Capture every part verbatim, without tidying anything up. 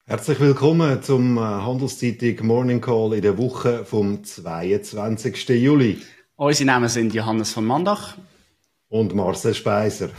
Herzlich willkommen zum Handelszeitung Morning Call in der Woche vom zweiundzwanzigsten Juli. Unsere Namen sind Johannes von Mandach und Marcel Speiser.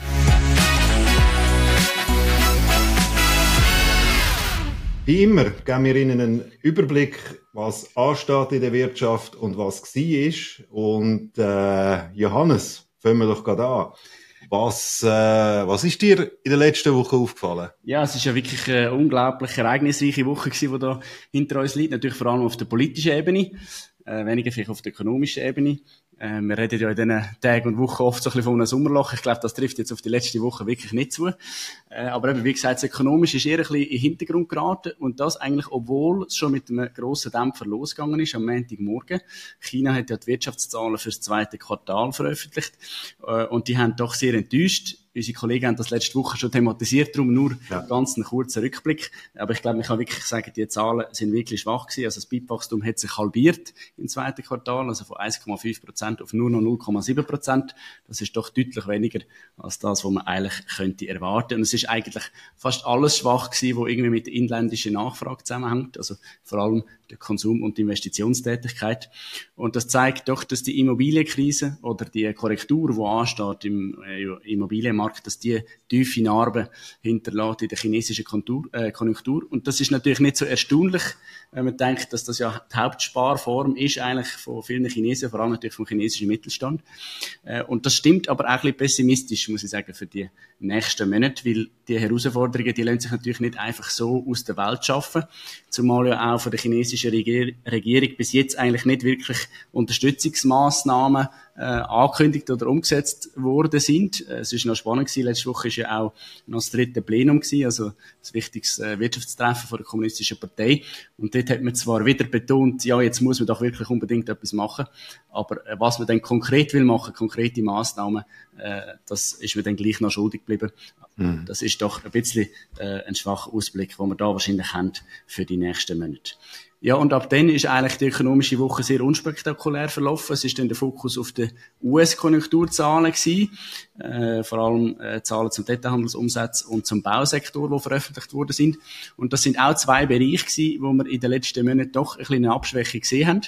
Wie immer geben wir Ihnen einen Überblick, was ansteht in der Wirtschaft und was war. Und äh, Johannes, fangen wir doch gerade an. Was, äh, was ist dir in der letzten Woche aufgefallen? Ja, es ist ja wirklich eine unglaublich ereignisreiche Woche gewesen, die da hinter uns liegt. Natürlich vor allem auf der politischen Ebene, äh, weniger vielleicht auf der ökonomischen Ebene. Äh, wir reden ja in diesen Tagen und Wochen oft so ein bisschen von einem Sommerloch. Ich glaube, das trifft jetzt auf die letzte Woche wirklich nicht zu. Äh, aber eben, wie gesagt, das Ökonomische ist eher ein bisschen in den Hintergrund geraten. Und das eigentlich, obwohl es schon mit einem grossen Dämpfer losgegangen ist am Montagmorgen. China hat ja die Wirtschaftszahlen für das zweite Quartal veröffentlicht. Äh, und die haben doch sehr enttäuscht. Unsere Kollegen haben das letzte Woche schon thematisiert, darum nur ja. ganz einen kurzen Rückblick. Aber ich glaube, man kann wirklich sagen, die Zahlen sind wirklich schwach gewesen. Also das B I P-Wachstum hat sich halbiert im zweiten Quartal, also von eins Komma fünf Prozent auf nur noch null Komma sieben Prozent. Das ist doch deutlich weniger als das, was man eigentlich könnte erwarten. Und es ist eigentlich fast alles schwach gewesen, was irgendwie mit der inländischen Nachfrage zusammenhängt. Also vor allem der Konsum- und die Investitionstätigkeit. Und das zeigt doch, dass die Immobilienkrise oder die Korrektur, die ansteht im Immobilienmarkt, dass die tiefe Narben hinterlässt in der chinesischen Konjunktur. Und das ist natürlich nicht so erstaunlich, wenn man denkt, dass das ja die Hauptsparform ist eigentlich von vielen Chinesen, vor allem natürlich vom chinesischen Mittelstand. Und das stimmt aber auch ein bisschen pessimistisch, muss ich sagen, für die nächsten Monate, weil die Herausforderungen, die lassen sich natürlich nicht einfach so aus der Welt schaffen, zumal ja auch von der chinesischen Regierung bis jetzt eigentlich nicht wirklich Unterstützungsmaßnahmen äh, angekündigt oder umgesetzt worden sind. Es ist noch spannend gewesen. Letzte Woche ist ja auch noch das dritte Plenum gewesen, also das wichtigste äh, Wirtschaftstreffen von der Kommunistischen Partei. Und dort hat man zwar wieder betont, ja, jetzt muss man doch wirklich unbedingt etwas machen, aber äh, was man dann konkret will machen, konkrete Maßnahmen, äh, das ist mir dann gleich noch schuldig geblieben. Mhm. Das ist doch ein bisschen äh, ein schwacher Ausblick, den wir da wahrscheinlich haben für die nächsten Monate. Ja, und ab dann ist eigentlich die ökonomische Woche sehr unspektakulär verlaufen. Es ist dann der Fokus auf die U S-Konjunkturzahlen gewesen, äh, vor allem äh, Zahlen zum Detailhandelsumsatz und zum Bausektor, die veröffentlicht worden sind. Und das sind auch zwei Bereiche gewesen, wo wir in den letzten Monaten doch ein bisschen eine Abschwächung gesehen haben.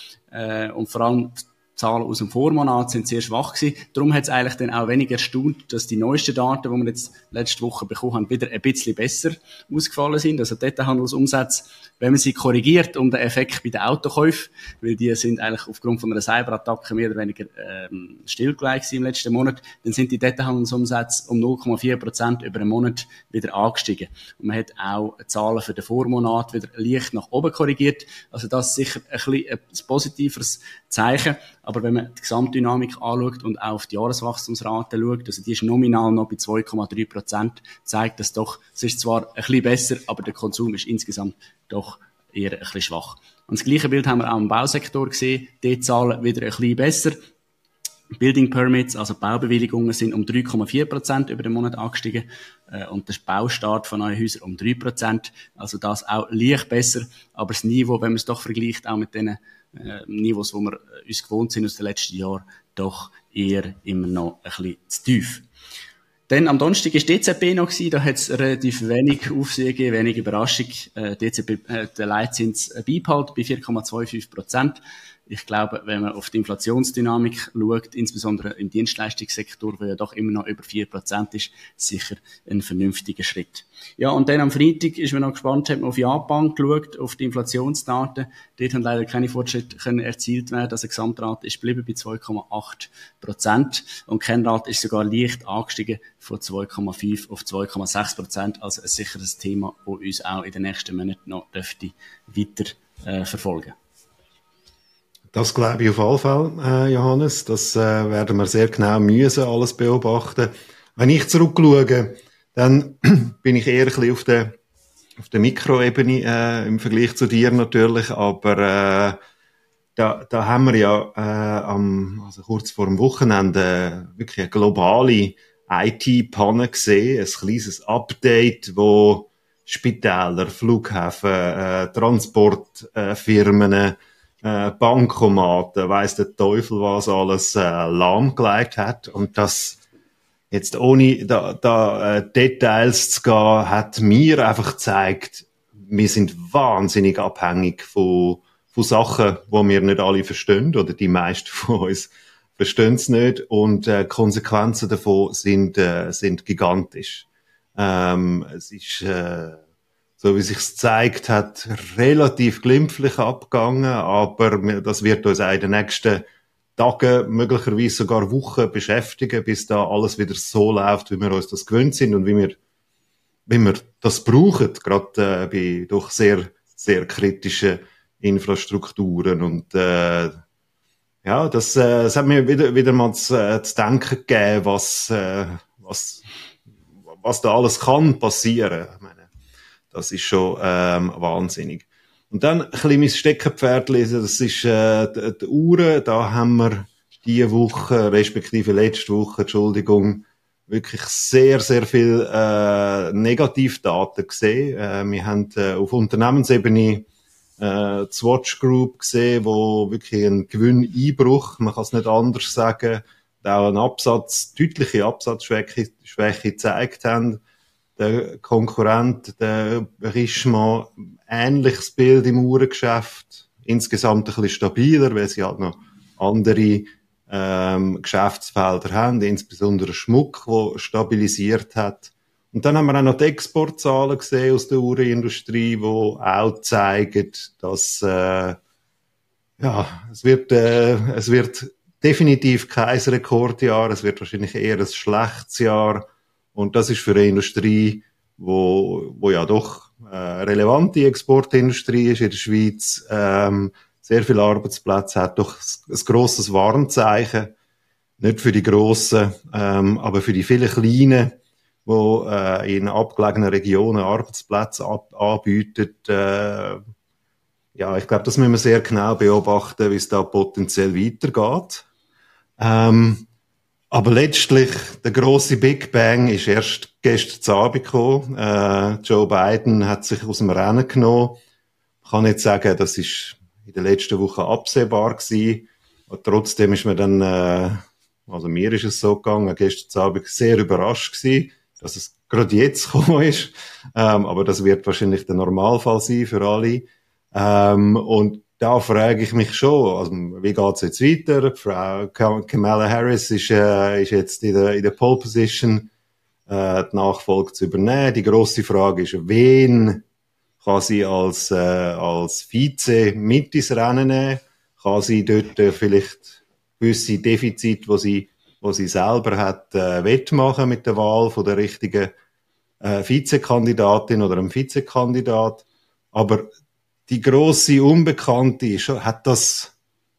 Äh, und vor allem Zahlen aus dem Vormonat sind sehr schwach gewesen. Darum hat es eigentlich dann auch weniger erstaunt, dass die neuesten Daten, die wir jetzt letzte Woche bekommen haben, wieder ein bisschen besser ausgefallen sind. Also Detailhandelsumsätze, wenn man sie korrigiert um den Effekt bei den Autokäufen, weil die sind eigentlich aufgrund von einer Cyberattacke mehr oder weniger ähm, stillgelegt im letzten Monat, dann sind die Detailhandelsumsätze um null Komma vier Prozent über einen Monat wieder angestiegen. Und man hat auch Zahlen für den Vormonat wieder leicht nach oben korrigiert. Also das ist sicher ein bisschen ein positiveres Zeichen. Aber wenn man die Gesamtdynamik anschaut und auch auf die Jahreswachstumsrate schaut, also die ist nominal noch bei zwei Komma drei Prozent, zeigt das doch, es ist zwar ein bisschen besser, aber der Konsum ist insgesamt doch eher ein bisschen schwach. Und das gleiche Bild haben wir auch im Bausektor gesehen, die Zahlen wieder ein bisschen besser. Building Permits, also Baubewilligungen, sind um drei Komma vier Prozent über den Monat angestiegen äh, und der Baustart von neuen Häusern um drei Prozent. Also das auch leicht besser, aber das Niveau, wenn man es doch vergleicht, auch mit den äh, Niveaus, wo wir äh, uns gewohnt sind aus den letzten Jahren, doch eher immer noch ein bisschen zu tief. Dann am Donnerstag war D Z B noch gewesen, da hat es relativ wenig Aufsehen gegeben, wenig Überraschung. Äh, D Z B, äh, der Leitzins beibehalten bei vier Komma fünfundzwanzig Prozent. Ich glaube, wenn man auf die Inflationsdynamik schaut, insbesondere im Dienstleistungssektor, der ja doch immer noch über vier Prozent ist, sicher ein vernünftiger Schritt. Ja, und dann am Freitag ist man noch gespannt, hat man auf Japan geschaut, auf die Inflationsdaten. Dort haben leider keine Fortschritte können erzielt werden. Also die Gesamtrate ist geblieben bei zwei Komma acht Prozent und die Kennrate ist sogar leicht angestiegen von zwei Komma fünf auf zwei Komma sechs Prozent. Also ein sicheres Thema, das uns auch in den nächsten Monaten noch dürfte weiter äh, verfolgen. Das glaube ich auf alle Fälle, äh, Johannes. Das äh, werden wir sehr genau müssen, alles beobachten. Wenn ich zurückschaue, dann bin ich eher ein bisschen auf der, auf der Mikroebene äh, im Vergleich zu dir natürlich, aber äh, da, da haben wir ja äh, am, also kurz vor dem Wochenende äh, wirklich eine globale I T-Panne gesehen, ein kleines Update, wo Spitäler, Flughäfen, äh, Transportfirmen, äh, Äh, Bankomaten, weiss der Teufel was alles äh, lahmgelegt hat und das jetzt ohne da, da äh, Details zu gehen, hat mir einfach gezeigt, wir sind wahnsinnig abhängig von, von Sachen, die wir nicht alle verstehen, oder die meisten von uns verstehen es nicht, und äh, Konsequenzen davon sind, äh, sind gigantisch. Ähm, es ist, äh, so wie sich's gezeigt hat, relativ glimpflich abgegangen, aber das wird uns auch in den nächsten Tagen, möglicherweise sogar Wochen beschäftigen, bis da alles wieder so läuft, wie wir uns das gewöhnt sind und wie wir, wie wir das brauchen, gerade äh, bei doch sehr, sehr kritischen Infrastrukturen. Und äh, ja, das, äh, das hat mir wieder, wieder mal zu, äh, zu denken gegeben, was, äh, was, was da alles kann passieren. Ich meine, das ist schon ähm, wahnsinnig. Und dann ein bisschen mein Steckenpferd lesen, das ist äh, die, die Uhren. Da haben wir diese Woche, respektive letzte Woche, Entschuldigung, wirklich sehr, sehr viel äh, Negativdaten gesehen. Äh, wir haben äh, auf Unternehmensebene äh, die Swatch Group gesehen, wo wirklich ein Gewinneinbruch, man kann es nicht anders sagen, auch eine Absatz, deutliche Absatzschwäche Schwäche gezeigt haben. Der Konkurrent, der Richemont, ähnliches Bild im Uhrengeschäft, insgesamt ein bisschen stabiler, weil sie halt noch andere ähm, Geschäftsfelder haben, insbesondere Schmuck, der stabilisiert hat. Und dann haben wir auch noch die Exportzahlen gesehen aus der Uhrenindustrie, die auch zeigen, dass äh, ja, es wird, äh, es wird definitiv kein Rekordjahr, es wird wahrscheinlich eher ein schlechtes Jahr. Und das ist für eine Industrie, wo, wo ja doch äh, relevante Exportindustrie ist in der Schweiz, ähm, sehr viele Arbeitsplätze hat, doch ein grosses Warnzeichen. Nicht für die Grossen, ähm, aber für die vielen Kleinen, die äh, in abgelegenen Regionen Arbeitsplätze ab, anbieten. Äh, ja, ich glaube, das müssen wir sehr genau beobachten, wie es da potenziell weitergeht. Ähm, Aber letztlich, der grosse Big Bang ist erst gestern Abend gekommen. Äh, Joe Biden hat sich aus dem Rennen genommen. Ich kann nicht sagen, das ist in der letzten Woche absehbar gewesen. Und trotzdem ist mir dann, äh, also mir ist es so gegangen, gestern Abend sehr überrascht gewesen, dass es gerade jetzt gekommen ist. Ähm, aber das wird wahrscheinlich der Normalfall sein für alle. Ähm, und da frage ich mich schon, also, wie geht's jetzt weiter? Frau Kamala Harris ist, äh, ist jetzt in der, in der Pole Position, äh, die Nachfolge zu übernehmen. Die grosse Frage ist, wen kann sie als, äh, als Vize mit ins Rennen nehmen? Kann sie dort äh, vielleicht gewisse Defizite, wo sie, wo sie selber hat, äh, wettmachen mit der Wahl von der richtigen äh, Vizekandidatin oder einem Vizekandidat? Aber die grosse Unbekannte ist, hat das,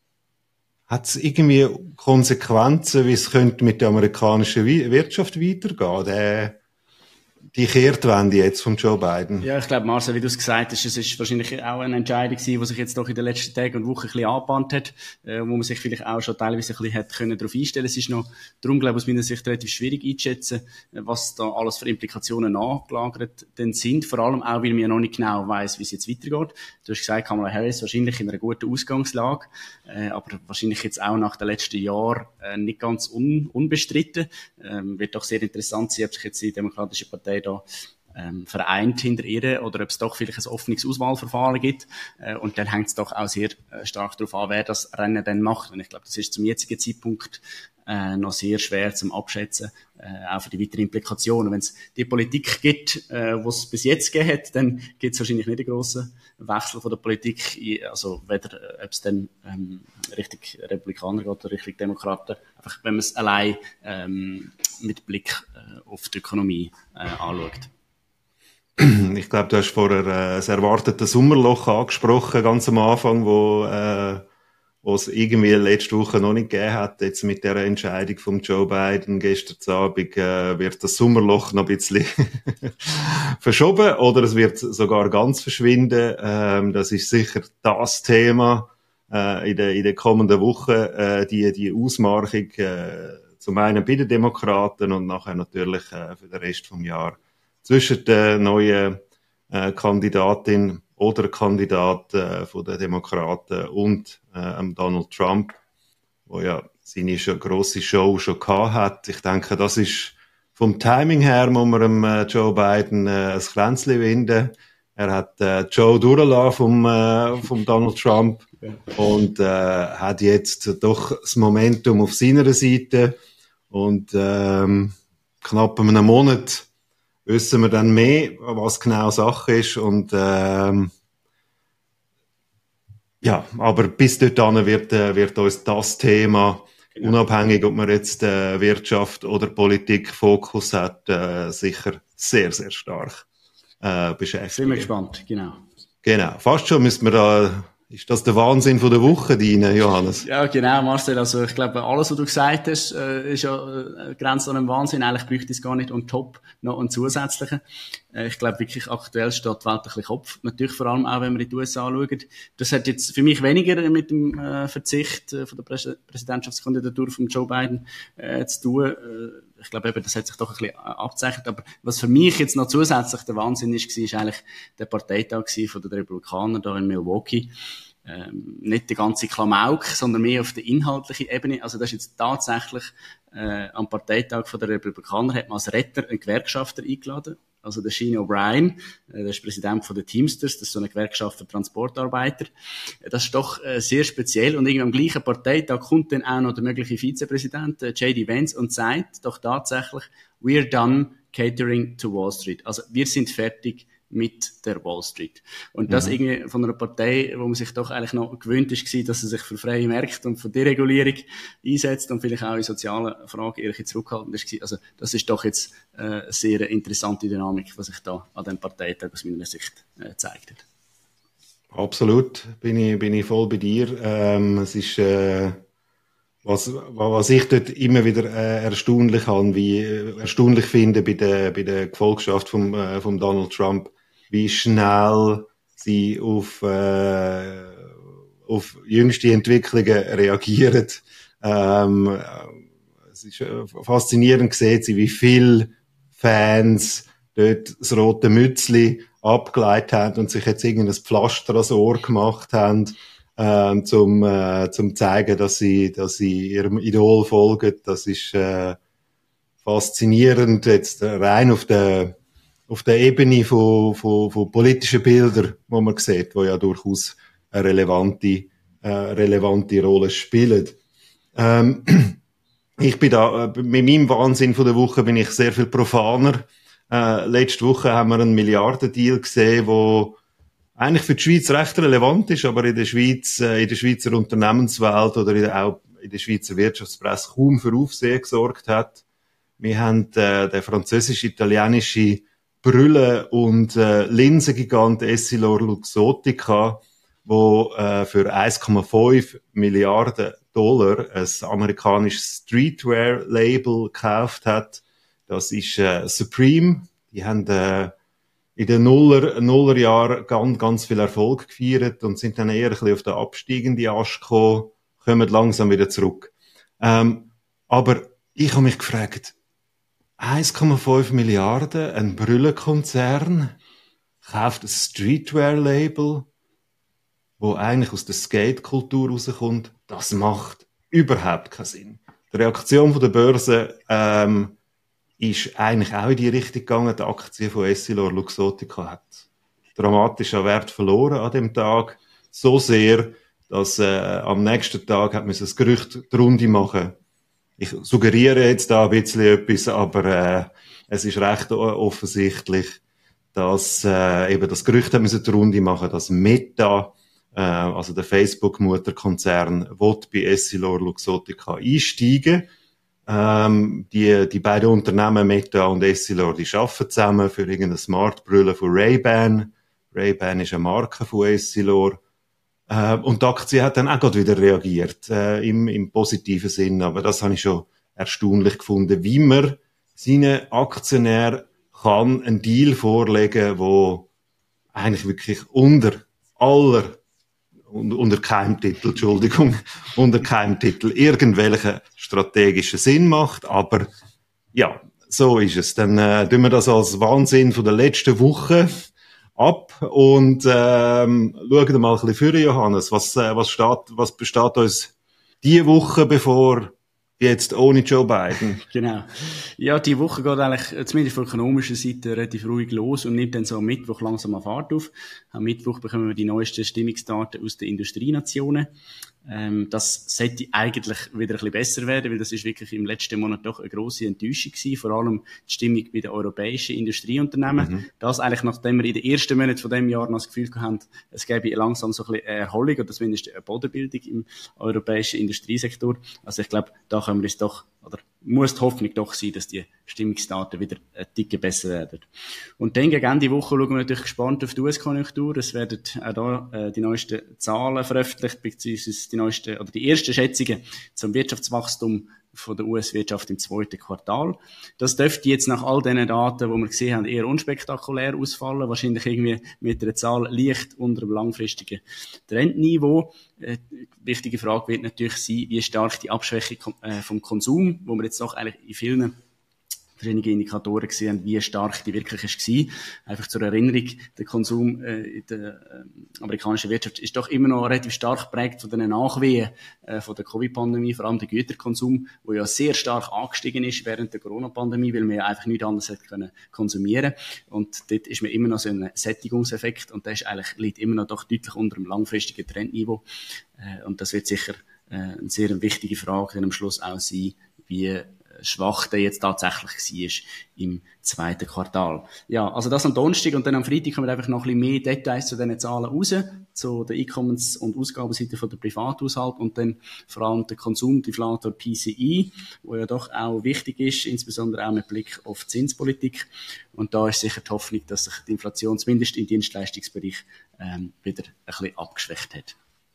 hat es irgendwie Konsequenzen, wie es könnte mit der amerikanischen Wirtschaft weitergehen? Der, die Kehrtwende jetzt von Joe Biden. Ja, ich glaube, Marcel, wie du es gesagt hast, es ist wahrscheinlich auch eine Entscheidung gewesen, die sich jetzt doch in den letzten Tagen und Wochen ein bisschen angebahnt hat, äh, wo man sich vielleicht auch schon teilweise ein bisschen hat können darauf einstellen. Es ist noch, darum glaube ich, aus meiner Sicht relativ schwierig einzuschätzen, was da alles für Implikationen nachgelagert denn sind. Vor allem auch, weil man ja noch nicht genau weiss, wie es jetzt weitergeht. Du hast gesagt, Kamala Harris wahrscheinlich in einer guten Ausgangslage, äh, aber wahrscheinlich jetzt auch nach den letzten Jahren äh, nicht ganz un, unbestritten. Ähm, wird doch sehr interessant sein, ob sich jetzt die Demokratische Partei da ähm, vereint hinter ihr oder ob es doch vielleicht ein offenes Auswahlverfahren gibt. Äh, und dann hängt es doch auch sehr äh, stark darauf an, wer das Rennen dann macht. Und ich glaube, das ist zum jetzigen Zeitpunkt äh, noch sehr schwer zum Abschätzen, äh, auch für die weiteren Implikationen. Wenn es die Politik gibt, äh, was es bis jetzt gegeben hat, dann gibt es wahrscheinlich nicht einen grossen Wechsel von der Politik, also weder, äh, ob es dann ähm, Richtung Republikaner geht oder Richtung Demokraten, einfach wenn man es allein ähm, mit Blick äh, auf die Ökonomie äh, anschaut. Ich glaube, du hast vorher äh, das erwartete Sommerloch angesprochen, ganz am Anfang, wo äh, wo es irgendwie letzte Woche noch nicht gegeben hat. Jetzt mit der Entscheidung von Joe Biden gestern Abend äh, wird das Sommerloch noch ein bisschen verschoben oder es wird sogar ganz verschwinden. Ähm, das ist sicher das Thema äh, in der in der kommenden Woche, äh, die die Ausmarchung äh, zum einen bei den Demokraten und nachher natürlich äh, für den Rest vom Jahr zwischen der neuen äh, Kandidatin oder Kandidat äh, von den Demokraten und äh, Donald Trump, wo ja seine schon, grosse Show schon gehabt hat. Ich denke, das ist vom Timing her, muss man dem, äh, Joe Biden äh, ein Kränzchen winden. Er hat äh, Joe durchgelassen vom, äh, vom Donald Trump und äh, hat jetzt doch das Momentum auf seiner Seite. Und ähm, knapp in einem Monat wissen wir dann mehr, was genau Sache ist. Und ähm, ja, aber bis dorthin wird, äh, wird uns das Thema, genau, unabhängig ob man jetzt äh, Wirtschaft oder Politik Fokus hat, äh, sicher sehr, sehr stark äh, beschäftigen. Sind wir gespannt, genau. Genau, fast schon müssen wir da, ist das der Wahnsinn von der Woche, deine, Johannes? Ja, genau, Marcel, also ich glaube, alles, was du gesagt hast, äh, ist ja äh, grenzt an einem Wahnsinn. Eigentlich bräuchte es gar nicht on top noch einen zusätzlichen. Äh, ich glaube wirklich, aktuell steht die Welt ein bisschen Kopf. Natürlich vor allem auch, wenn wir in die U S A anschauen. Das hat jetzt für mich weniger mit dem äh, Verzicht äh, von der Präs- Präsidentschaftskandidatur von Joe Biden äh, zu tun. Äh, ich glaube eben, das hat sich doch ein bisschen abgezeichnet. Aber was für mich jetzt noch zusätzlich der Wahnsinn ist, war, ist eigentlich der Parteitag von den Republikanern da in Milwaukee. Ähm, nicht der ganze Klamauk, sondern mehr auf der inhaltlichen Ebene. Also das ist jetzt tatsächlich äh, am Parteitag von der Republikaner hat man als Retter einen Gewerkschafter eingeladen. Also der Shane O'Brien, äh, der ist Präsident von den Teamsters, das ist so eine Gewerkschaft für Transportarbeiter. Das ist doch äh, sehr speziell. Und irgendwie am gleichen Parteitag kommt dann auch noch der mögliche Vizepräsident, äh, J D Vance, und sagt doch tatsächlich, we're done catering to Wall Street. Also wir sind fertig mit der Wall Street. Und das mhm. irgendwie von einer Partei, wo man sich doch eigentlich noch gewöhnt ist, war, dass sie sich für freie Märkte und für Deregulierung einsetzt und vielleicht auch in sozialen Fragen eher zurückhaltend ist. Also das ist doch jetzt äh, eine sehr interessante Dynamik, was sich da an dem Parteitag aus meiner Sicht äh, gezeigt hat. Absolut, bin ich, bin ich voll bei dir. Ähm, es ist, äh, was, was ich dort immer wieder äh, erstaunlich habe, wie äh, erstaunlich finde bei der, bei der Gefolgschaft vom, äh, vom Donald Trump, wie schnell sie auf, äh, auf jüngste Entwicklungen reagieren. Ähm, es ist äh, faszinierend gesehen, wie viele Fans dort das rote Mützli abgeleitet haben und sich jetzt irgendein Pflaster ans Ohr gemacht haben, ähm, zum, äh, zum zeigen, dass sie, dass sie ihrem Idol folgen. Das ist äh, faszinierend, jetzt rein auf der auf der Ebene von, von, von politischen Bildern, wo man sieht, wo ja durchaus eine relevante, äh, relevante Rolle spielen. Ähm, ich bin da, äh, mit meinem Wahnsinn von der Woche bin ich sehr viel profaner. Äh, letzte Woche haben wir einen Milliardendeal gesehen, wo eigentlich für die Schweiz recht relevant ist, aber in der Schweiz, äh, in der Schweizer Unternehmenswelt oder in der, auch in der Schweizer Wirtschaftspresse kaum für Aufsehen gesorgt hat. Wir haben äh, den französisch-italienische Brille- und äh, Linsengigant EssilorLuxottica, wo äh, für eins Komma fünf Milliarden Dollar ein amerikanisches Streetwear-Label gekauft hat. Das ist äh, Supreme. Die haben äh, in den Nuller, Nullerjahren ganz, ganz viel Erfolg gefeiert und sind dann eher ein bisschen auf den absteigenden Ast gekommen, kommen langsam wieder zurück. Ähm, aber ich habe mich gefragt, eins Komma fünf Milliarden, ein Brillenkonzern, kauft ein Streetwear-Label, wo eigentlich aus der Skate-Kultur rauskommt. Das macht überhaupt keinen Sinn. Die Reaktion von der Börse ähm, ist eigentlich auch in die Richtung gegangen. Die Aktie von EssilorLuxottica hat dramatisch an Wert verloren an dem Tag. So sehr, dass äh, am nächsten Tag hat man das Gerücht die Runde machen. Ich suggeriere jetzt da ein bisschen etwas, aber äh, es ist recht offensichtlich, dass äh, eben das Gerücht hat müssen die Runde machen, dass Meta, äh, also der Facebook-Mutterkonzern, will bei EssilorLuxottica einsteigen. Ähm, die, die beiden Unternehmen, Meta und Essilor, die arbeiten zusammen für irgendeine Smart-Brille von Ray-Ban. Ray-Ban ist eine Marke von Essilor. Äh, und die Aktie hat dann auch gerade wieder reagiert, äh, im, im positiven Sinn. Aber das habe ich schon erstaunlich gefunden, wie man seinen Aktionären kann einen Deal vorlegen, wo eigentlich wirklich unter aller unter keinem Titel, Entschuldigung, unter keinem Titel irgendwelchen strategischen Sinn macht, aber ja, so ist es. Dann äh, tun wir das als Wahnsinn von der letzten Woche ab und ähm, schauen mal ein bisschen für, Johannes, was äh, was steht, was besteht uns diese Woche bevor? jetzt ohne Joe Biden. Genau. Ja, die Woche geht eigentlich, zumindest von ökonomischer Seite, relativ ruhig los und nimmt dann so am Mittwoch langsam an Fahrt auf. Am Mittwoch bekommen wir die neuesten Stimmungsdaten aus den Industrienationen. Ähm, das sollte eigentlich wieder ein bisschen besser werden, weil das ist wirklich im letzten Monat doch eine grosse Enttäuschung gewesen, vor allem die Stimmung bei den europäischen Industrieunternehmen. Mhm. Das eigentlich, nachdem wir in den ersten Monaten von diesem Jahr noch das Gefühl haben, es gäbe langsam so ein bisschen Erholung oder zumindest eine Bodenbildung im europäischen Industriesektor. Also ich glaube, da können wir uns doch, oder muss die Hoffnung doch sein, dass die Stimmungsdaten wieder ein Ticken besser werden. Und dann gegen Ende Woche schauen wir natürlich gespannt auf die U S-Konjunktur. Es werden auch da äh, die neuesten Zahlen veröffentlicht, beziehungsweise die neuesten, oder die ersten Schätzungen zum Wirtschaftswachstum von der U S-Wirtschaft im zweiten Quartal. Das dürfte jetzt nach all diesen Daten, die wir gesehen haben, eher unspektakulär ausfallen. Wahrscheinlich irgendwie mit einer Zahl leicht unter dem langfristigen Trendniveau. Äh, wichtige Frage wird natürlich sein, wie stark die Abschwächung äh, vom Konsum, wo wir jetzt doch eigentlich in vielen verschiedene Indikatoren gesehen, wie stark die wirklich war. Einfach zur Erinnerung, der Konsum äh, in der äh, amerikanischen Wirtschaft ist doch immer noch relativ stark geprägt von den Nachwehen äh, von der Covid-Pandemie, vor allem der Güterkonsum, der ja sehr stark angestiegen ist während der Corona-Pandemie, weil man ja einfach nichts anderes hätte können konsumieren. Und dort ist man immer noch so ein Sättigungseffekt und der ist eigentlich, liegt immer noch doch deutlich unter dem langfristigen Trendniveau. Äh, und das wird sicher äh, eine sehr wichtige Frage dann am Schluss auch sein, wie schwach der jetzt tatsächlich war im zweiten Quartal. Ja, also das am Donnerstag und dann am Freitag kommen einfach noch ein bisschen mehr Details zu diesen Zahlen raus, zu der Einkommens- und Ausgabenseite von der Privathaushalt und dann vor allem der Konsumdeflator P C I, wo ja doch auch wichtig ist, insbesondere auch mit Blick auf die Zinspolitik. Und da ist sicher die Hoffnung, dass sich die Inflation zumindest im Dienstleistungsbereich ähm, wieder ein bisschen abgeschwächt hat.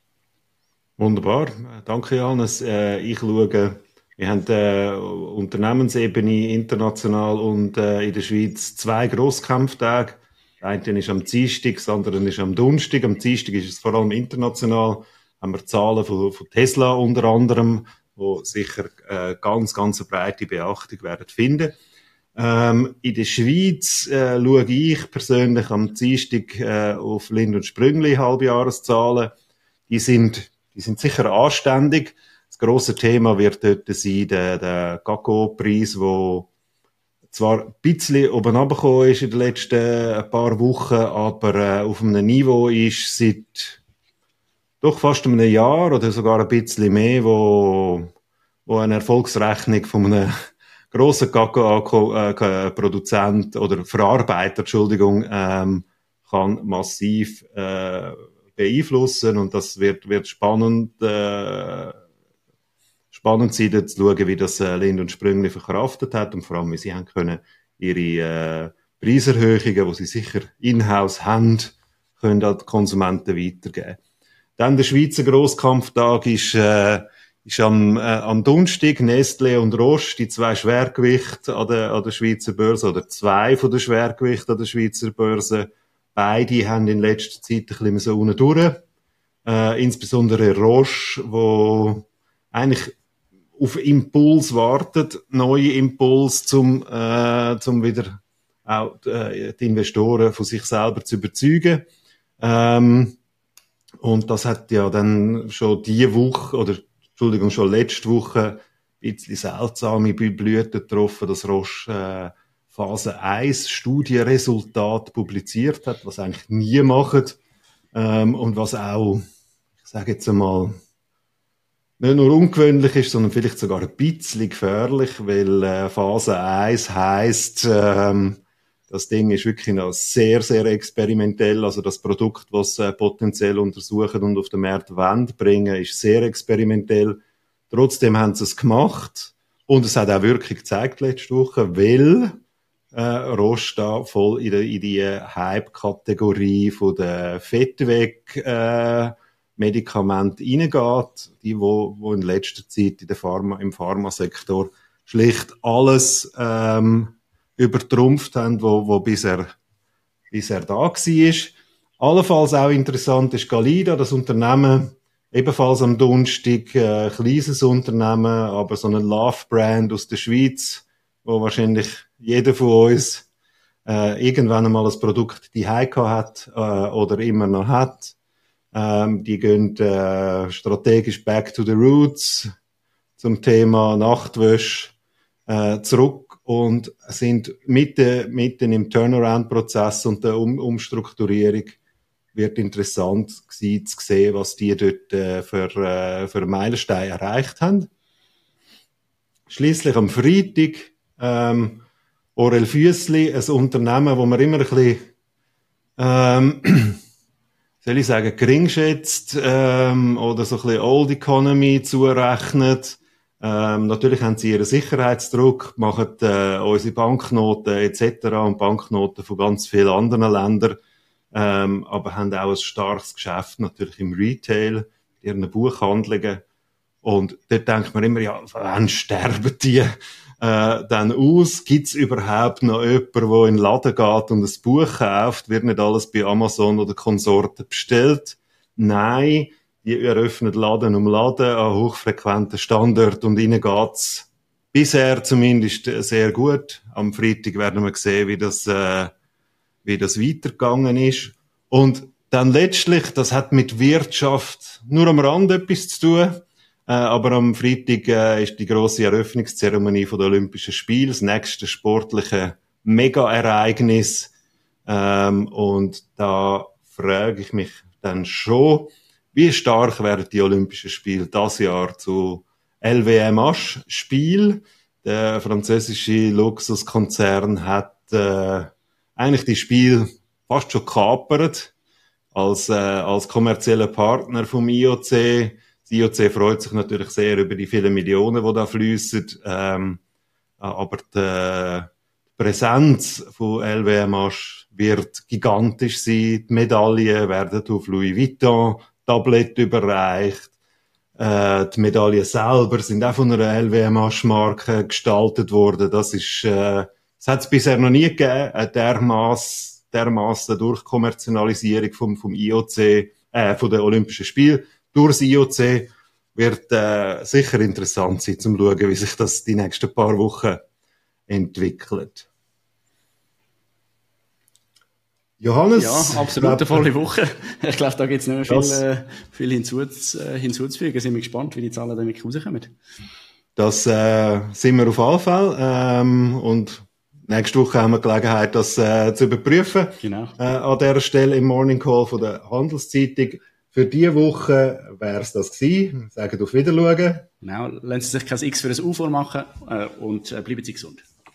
Wunderbar. Danke, Johannes. Äh, ich schaue Wir haben äh, Unternehmensebene international und äh, in der Schweiz zwei Grosskampftage. Der eine ist am Dienstag, das andere ist am Donnerstag. Am Dienstag ist es vor allem international. Haben wir Zahlen von, von Tesla unter anderem, wo sicher äh, ganz, ganz eine breite Beachtung werden finden. Ähm, in der Schweiz äh, schaue ich persönlich am Dienstag äh, auf Lind und Sprüngli Halbjahreszahlen. Die sind, die sind sicher anständig. Das grosse Thema wird dort sein, der, der Kakao-Preis, der zwar ein bisschen oben runtergekommen ist in den letzten paar Wochen, aber äh, auf einem Niveau ist seit doch fast einem Jahr oder sogar ein bisschen mehr, wo, wo eine Erfolgsrechnung von einem grossen Kakao-Produzent oder Verarbeiter, Entschuldigung, ähm, kann massiv äh, beeinflussen und das wird, wird spannend äh, Spannend sein, zu schauen, wie das äh, Lind und Sprüngli verkraftet hat und vor allem, wie sie haben können, ihre äh, Preiserhöhungen, die sie sicher in-house haben, können an die Konsumenten weitergeben. Dann der Schweizer Grosskampftag ist, äh, ist am, äh, am Donnerstag. Nestlé und Roche, die zwei Schwergewichte an der, an der Schweizer Börse, oder zwei von den Schwergewichten an der Schweizer Börse, beide haben in letzter Zeit ein bisschen so unten durch. Äh, insbesondere Roche, wo eigentlich auf Impuls wartet, neue Impuls, zum, äh, zum wieder auch äh, die Investoren von sich selber zu überzeugen. Ähm, und das hat ja dann schon diese Woche, oder Entschuldigung, schon letzte Woche ein bisschen seltsame Blüten getroffen, dass Roche äh, Phase eins Studienresultat publiziert hat, was eigentlich nie macht. Ähm, und was auch, ich sage jetzt einmal, nicht nur ungewöhnlich ist, sondern vielleicht sogar ein bisschen gefährlich, weil äh, Phase eins heisst, ähm, das Ding ist wirklich noch sehr, sehr experimentell. Also das Produkt, was äh, potenziell untersuchen und auf den Markt wollen bringen, ist sehr experimentell. Trotzdem haben sie es gemacht und es hat auch wirklich gezeigt letzte Woche, weil äh, Roche da voll in, die, in die Hype-Kategorie von der Fettweg äh, Medikamente reingeht, die, wo, wo in letzter Zeit in der Pharma, im Pharmasektor schlicht alles ähm, übertrumpft haben, wo, wo bisher, bisher da war. Allenfalls auch interessant ist Galida, das Unternehmen, ebenfalls am Donnerstag, äh, kleines Unternehmen, aber so ein Love-Brand aus der Schweiz, wo wahrscheinlich jeder von uns äh, irgendwann einmal ein Produkt die Heike hat äh, oder immer noch hat. Ähm, die gehen äh, strategisch back to the roots, zum Thema Nachtwäsche äh, zurück und sind mitten, mitten im Turnaround-Prozess und der um Umstrukturierung. Wird interessant gewesen, zu sehen, was die dort äh, für, äh, für Meilensteine erreicht haben. Schliesslich am Freitag ähm, Orel Füssli, ein Unternehmen, wo man immer ein bisschen, ähm, soll ich sagen, geringschätzt ähm, oder so ein bisschen Old Economy zurechnet. Ähm, natürlich haben sie ihren Sicherheitsdruck, machen äh, unsere Banknoten et cetera und Banknoten von ganz vielen anderen Ländern. Ähm, aber haben auch ein starkes Geschäft natürlich im Retail, in ihren Buchhandlungen. Und dort denkt man immer, ja, wann sterben die äh, dann aus? Gibt es überhaupt noch jemanden, der in den Laden geht und ein Buch kauft? Wird nicht alles bei Amazon oder Konsorten bestellt? Nein, die eröffnen Laden um Laden an hochfrequenten Standorten und ihnen geht's bisher zumindest sehr gut. Am Freitag werden wir sehen, wie das äh, wie das weitergegangen ist. Und dann letztlich, das hat mit Wirtschaft nur am Rand etwas zu tun, äh, aber am Freitag äh, ist die grosse Eröffnungszeremonie von den Olympischen Spielen, das nächste sportliche Mega-Ereignis. Ähm, und da frage ich mich dann schon, wie stark werden die Olympischen Spiele das Jahr zu L W M H-Spiel? Der französische Luxuskonzern hat äh, eigentlich die Spiel fast schon kapert als, äh, als kommerzieller Partner vom I O C. Das I O C freut sich natürlich sehr über die vielen Millionen, die da fließen. Ähm, aber die Präsenz von L W M H wird gigantisch sein. Die Medaillen werden auf Louis Vuitton Tablet überreicht. Äh, die Medaillen selber sind auch von einer L W M H-Marke gestaltet worden. Das ist äh, das hat es bisher noch nie gegeben, eine dermassen, dermassen Durchkommerzialisierung vom, vom I O C, äh, von den Olympischen Spielen durchs I O C wird äh, sicher interessant sein, zum schauen, wie sich das die nächsten paar Wochen entwickelt. Johannes? Ja, absolut eine volle Woche. Ich glaube, da gibt es nicht mehr viel, äh, viel hinzu, äh, hinzuzufügen. Sind wir gespannt, wie die Zahlen dann wirklich rauskommen. Das äh, sind wir auf alle Fälle. Ähm, und nächste Woche haben wir Gelegenheit, das äh, zu überprüfen. Genau. Äh, an dieser Stelle im Morning Call von der Handelszeitung. Für diese Woche wäre es das gewesen. Sagen auf Wiedersehen. Genau. Lassen Sie sich kein X für ein U vormachen äh, und äh, bleiben Sie gesund.